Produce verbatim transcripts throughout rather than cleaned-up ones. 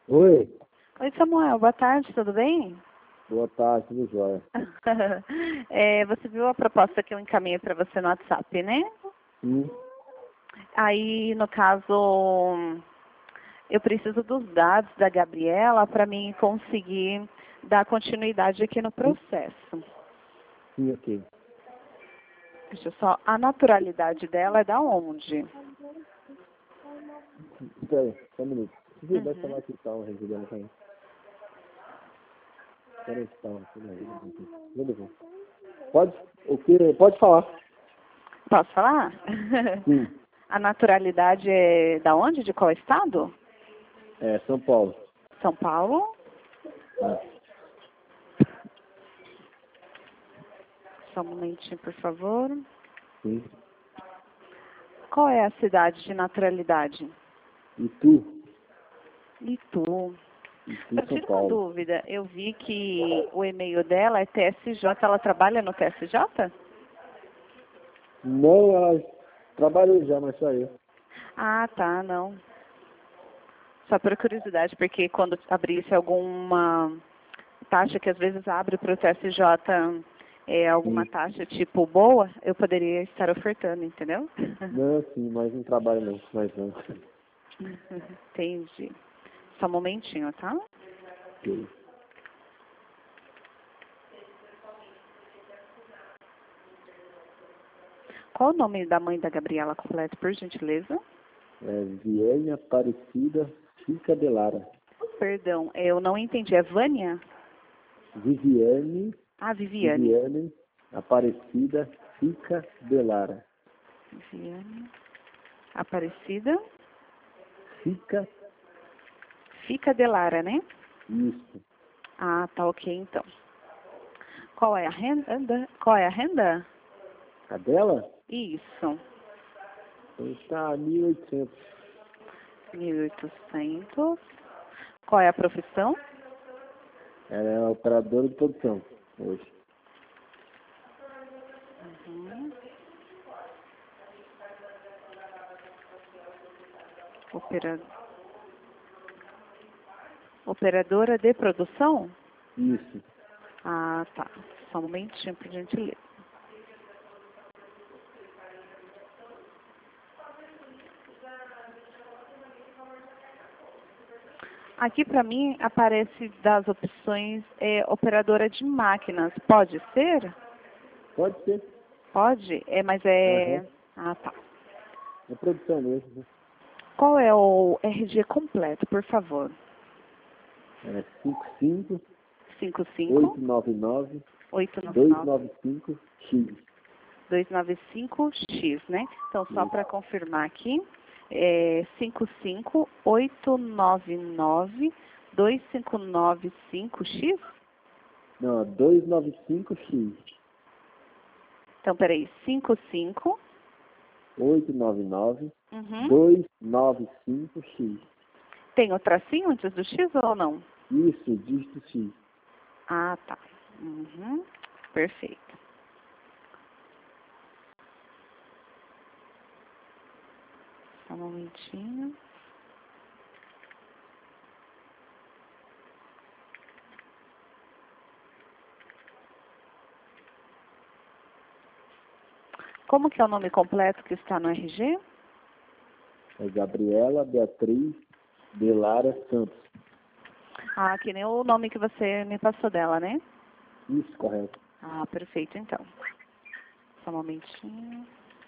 Oi, Oi, Samuel. Boa tarde, tudo bem? boa tarde, tudo jóia? É, você viu a proposta que eu encaminhei para você no WhatsApp, né? Sim, Aí, no caso, eu preciso dos dados da Gabriela para mim conseguir dar continuidade aqui no processo. sim, ok. Deixa eu só... A naturalidade dela é da onde? Espera aí, só um minuto. Se você vai falar Uhum. que tá resolvendo aqui. Espera aí, tá, tudo aí. Beleza. Pode, o que, pode falar. Posso falar? Sim, A naturalidade é da onde? De qual estado? é São Paulo. São Paulo. É, Só um momentinho, por favor. sim. Qual é a cidade de naturalidade? E tu? Itu. E tu, Eu São tiro uma Paulo. dúvida. Eu vi que o e-mail dela é T S J. Ela trabalha no T S J? Não, ela trabalhou já, mas saiu. Ah, tá, não. Só por curiosidade, porque quando abrisse alguma taxa que às vezes abre para o T S J é, alguma Sim. taxa tipo boa, eu poderia estar ofertando, entendeu? Não, sim, mas não trabalho não, mas não. Entendi. Só um momentinho, tá? Ok. Qual o nome da mãe da Gabriela completo, por gentileza? É Vienne Aparecida Fica Delara. Perdão, eu não entendi. É Vânia? Viviane, Ah, Viviane. Viviane Aparecida Fica Delara. Viviane. Aparecida. Fica, Fica de Lara, né? isso. Ah, tá ok então. Qual é a renda? Qual é a renda? A dela Isso. está mil e oitocentos. mil e oitocentos. Qual é a profissão? Ela é operadora de produção hoje. Uhum. Opera... Operadora de produção? Isso. Ah, tá. Só um momentinho, por gentileza. Aqui para mim aparece das opções é, operadora de máquinas. Pode ser? Pode ser. Pode? É, mas Aham. é... Ah, tá. É produção mesmo. Né? Qual é o R G completo, por favor? É cinco cinco cinco cinco oito nove nove oito nove dois nove nove cinco X. dois nove cinco X, né? Então, só Isso. para confirmar aqui, é cinco cinco oito nove nove dois cinco nove cinco X? Não, dois nove cinco X. Então, peraí, cinco cinco. oito nove nove Uhum. dois nove cinco X. Tem o tracinho antes do X ou não? Isso, dígito X. Ah, tá. Uhum. Perfeito. Só um momentinho. Como que é o nome completo que está no R G? É Gabriela Beatriz Delara Santos. Ah, que nem o nome que você me passou dela, né? Isso, correto. Ah, perfeito, então. Só um momentinho.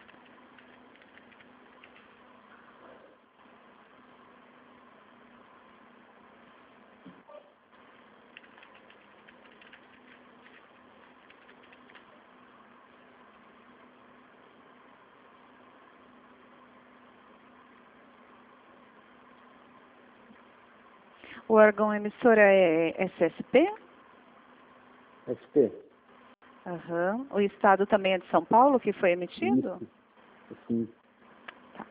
O órgão emissora é S S P? S P. Aham. O estado também é de São Paulo, que foi emitido? Isso. Sim. Tá.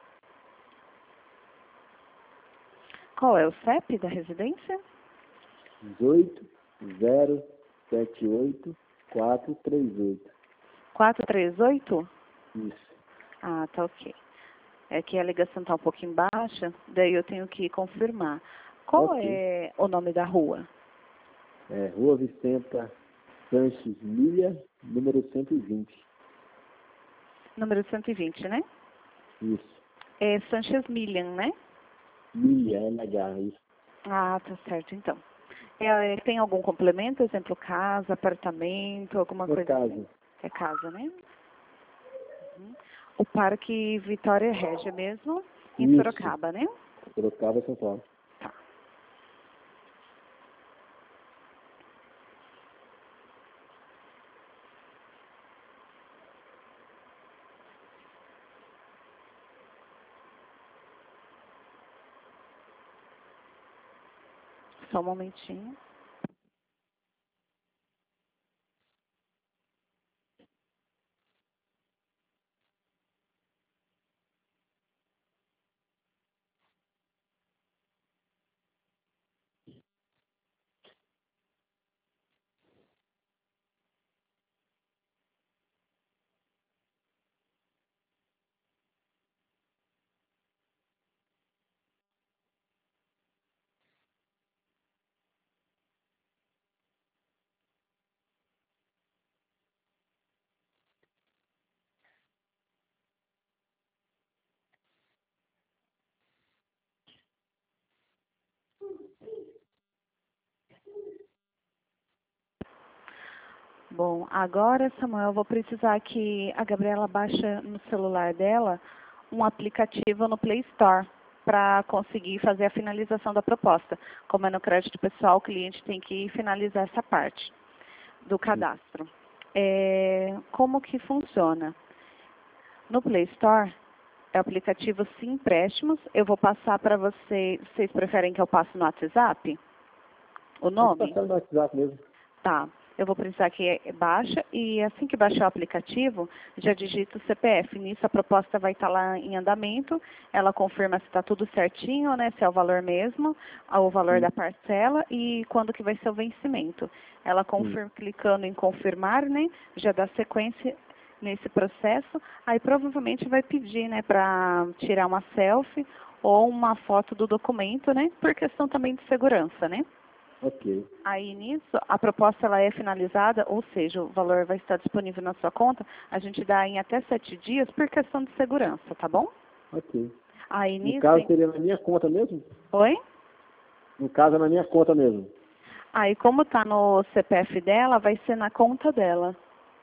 Qual é o C E P da residência? dezoito, zero, sete oito, quatro três oito. quatro três oito? Isso. Ah, tá ok. É que a ligação tá um pouquinho baixa, daí eu tenho que confirmar. Qual Ok. é o nome da rua? É, Rua Vicenta Sanches Milha, número cento e vinte. Número cento e vinte, né? Isso. É Sanchez Millian, né? Milha, L H, isso. Ah, tá certo, então. É, tem algum complemento? Exemplo, casa, apartamento, alguma É coisa assim? casa. É casa, né? Uhum. O Parque Vitória Régia mesmo, em Isso. Sorocaba, né? Sorocaba, São Paulo. Tá. Só um momentinho. Bom, agora, Samuel, eu vou precisar que a Gabriela baixe no celular dela um aplicativo no Play Store para conseguir fazer a finalização da proposta. Como é no crédito pessoal, o cliente tem que finalizar essa parte do cadastro. É, como que funciona? No Play Store, é o aplicativo Sim Empréstimos. Eu vou passar para vocês. Vocês preferem que eu passe no WhatsApp? O Pode nome? passar no WhatsApp mesmo. Tá. Eu vou precisar que baixa e assim que baixar o aplicativo, já digita o C P F. Nisso a proposta vai estar lá em andamento. Ela confirma se está tudo certinho, né? Se é o valor mesmo, o valor Sim. da parcela e quando que vai ser o vencimento. Ela confirma, clicando em confirmar, né? Já dá sequência nesse processo. Aí provavelmente vai pedir, né, para tirar uma selfie ou uma foto do documento, né? Por questão também de segurança, né? Ok. Aí nisso, a proposta ela é finalizada, ou seja, o valor vai estar disponível na sua conta, a gente dá em até sete dias por questão de segurança, tá bom? Ok. Aí No nisso, caso, hein? seria na minha conta mesmo? Oi? No caso, é na minha conta mesmo. Aí como tá no C P F dela, vai ser na conta dela.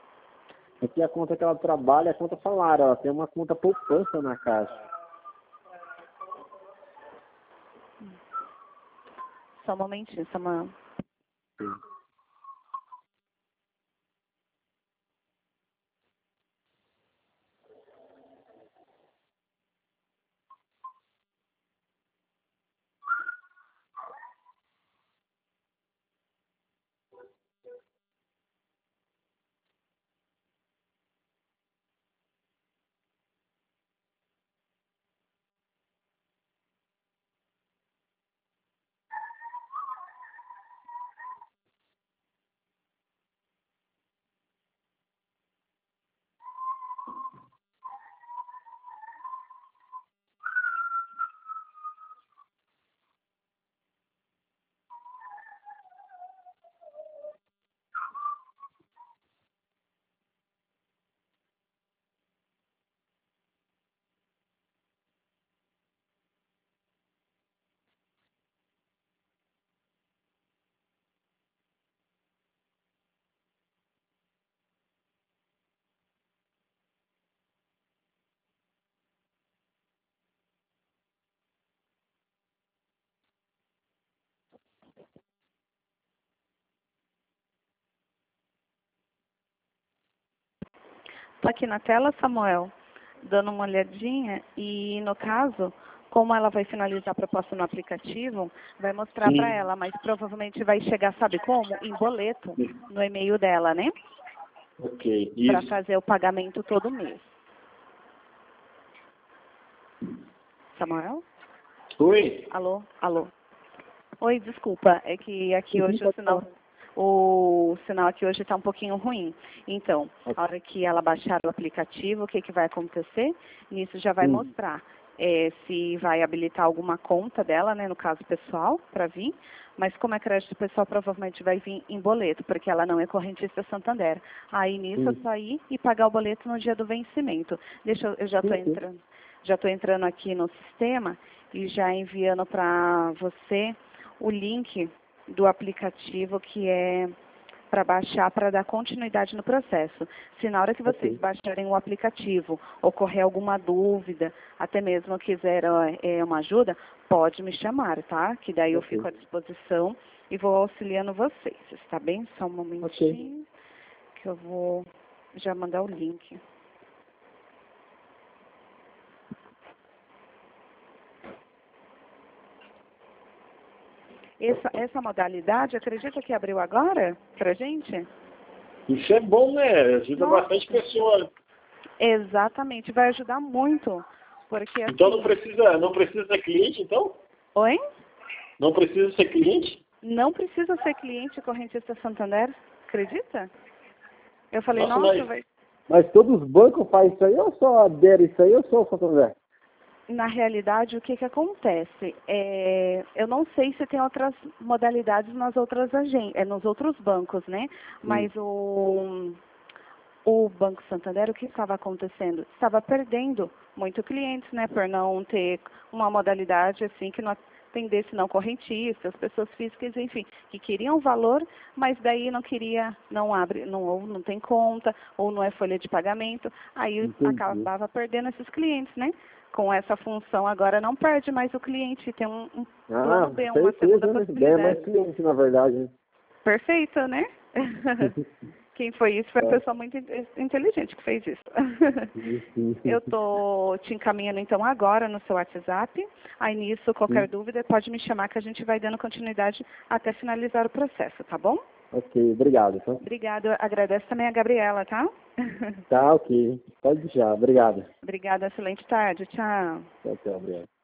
Aqui a conta que ela trabalha é a conta salário. Ela tem uma conta poupança na caixa. Só um momentinho, Samuel. Sim. Tô aqui na tela, Samuel, dando uma olhadinha e no caso, como ela vai finalizar a proposta no aplicativo, vai mostrar para Sim. ela, mas provavelmente vai chegar, sabe como? Em boleto, no e-mail dela, né? Ok. Para Isso. fazer o pagamento todo mês. Samuel? Oi? Alô? Alô? Oi, desculpa, é que aqui hoje o sinal, o sinal aqui hoje está um pouquinho ruim. Então, a hora que ela baixar o aplicativo, o que, que vai acontecer? Nisso já vai Sim. mostrar é, se vai habilitar alguma conta dela, né, no caso pessoal, para vir. Mas como é crédito pessoal, provavelmente vai vir em boleto, porque ela não é correntista Santander. Aí nisso é Sim. só ir e pagar o boleto no dia do vencimento. Deixa eu, eu já estou Sim, sim. entrando, já estou entrando aqui no sistema e já enviando para você o link do aplicativo que é para baixar, para dar continuidade no processo. Se na hora que vocês Ok. baixarem o aplicativo ocorrer alguma dúvida, até mesmo quiser é, uma ajuda, pode me chamar, tá? Que daí eu Ok. fico à disposição e vou auxiliando vocês, está bem? Só um momentinho Ok. que eu vou já mandar o link. Essa, essa modalidade, acredita que abriu agora pra gente? Isso é bom, né? Ajuda Nossa. bastante pessoa. Exatamente, vai ajudar muito. Porque assim... Então não precisa, não precisa ser cliente, então? Oi? Não precisa ser cliente? Não precisa ser cliente correntista Santander, acredita? Eu falei, Nossa, nossa, mas- vai... Mas todos os bancos fazem isso aí, ou só adere isso aí, ou só o Santander? Na realidade, o que que acontece? É, eu não sei se tem outras modalidades nas outras agen é, nos outros bancos, né? Mas o, o Banco Santander, o que estava acontecendo? Estava perdendo muito clientes, né? Por não ter uma modalidade assim que não atendesse não correntistas, pessoas físicas, enfim, que queriam valor, mas daí não queria, não abre, não, ou não tem conta, ou não é folha de pagamento, aí Entendi. acabava perdendo esses clientes, né? Com essa função agora não perde mais o cliente, tem um, um Ah, plano B, uma certeza, segunda né? Ganha possibilidade. mais cliente, na verdade, né? Perfeito, né? Quem foi isso foi uma É. pessoa muito in- inteligente que fez isso. Sim, sim. Eu tô te encaminhando então agora no seu WhatsApp. Aí nisso, qualquer Sim. dúvida, pode me chamar que a gente vai dando continuidade até finalizar o processo, tá bom? Ok, obrigado. Tá? Obrigada. Agradeço também a Gabriela, tá? Tá, ok. Pode deixar, obrigado. Obrigada, excelente tarde. Tchau. Tchau, tchau, obrigado.